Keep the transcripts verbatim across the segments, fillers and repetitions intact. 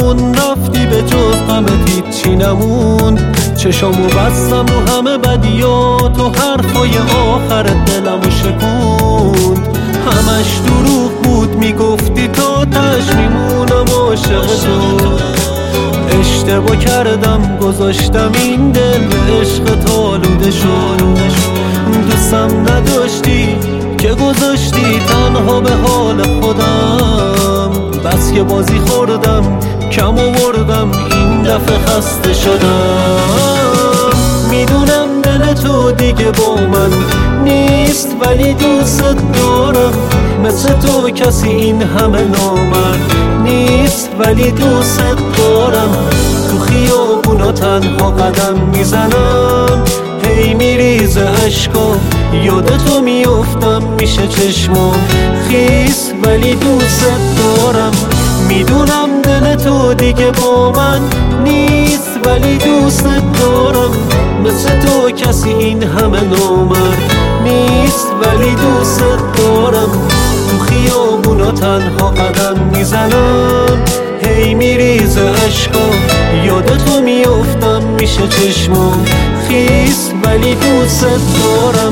همون رفتی به جز غمت هیچی نموند. چشامو بستم رو همه بدیات و حرفای آخر دلمو شکوند. همش دروغ بود میگفتی تا تش میمونم عاشق تو. اشتباه کردم گذاشتم این دل به عشق آلوده شد. دوستم نداشتی که گذاشتی تنها به حال خودم. بس که بازی خوردم کم آوردم این دفعه خسته شدم. میدونم دل تو دیگه با من نیست ولی دوست دارم. مثل تو کسی این همه نامرد نیست ولی دوست دارم. تو خیابونا تنها قدم میزنم هی میریزه عشقا یاد تو میافتم میشه چشمام خیس ولی دوست دارم. میدونم دل تو دیگه با من نیست ولی دوست دارم. مثل تو کسی این همه نامرد نیست ولی دوست دارم. تو خیابونا تنها قدم میزنم هی میریزه عشقا یاد تو میافتم میشه چشمام خیس ولی دوست دارم.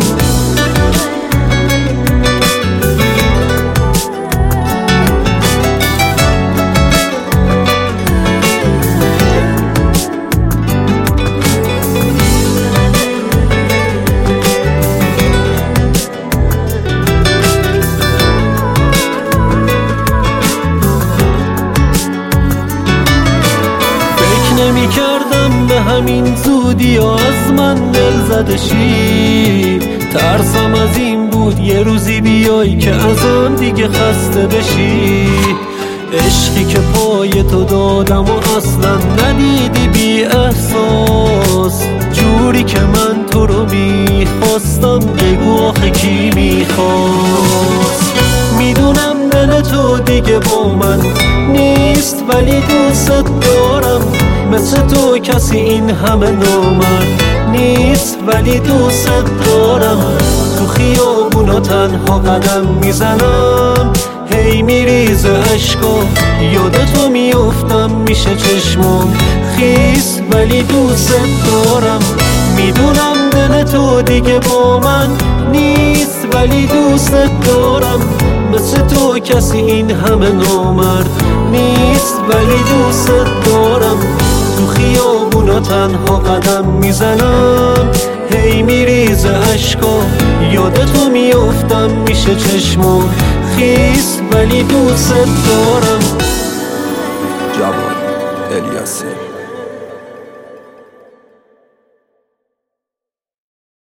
نمی کردم به همین زودی و از من دل زده شی. ترسم از این بود یه روزی بیای که ازم دیگه خسته بشی. عشقی که پای تو دادم و اصلا ندیدی بی احساس. جوری که من تو رو میخواستم بگو آخه کی میخواست. میدونم دل تو دیگه با من نیست ولی دوست دارم. مثل تو کسی این همه نامرد نیست ولی دوست دارم. تو خیابونا تنها قدم میزنم هی میریزه عشقا یاد تو میافتم میشه چشمام خیس ولی دوست دارم. میدونم دل تو دیگه با من نیست ولی دوست دارم. مثل تو کسی این همه نامرد نیست ولی دوست دارم. تو خیابونا تنها قدم میزنم هی میریزه عشقا یاد تو میافتم میشه چشمام خیس ولی دوست دارم. جواد الیاسی.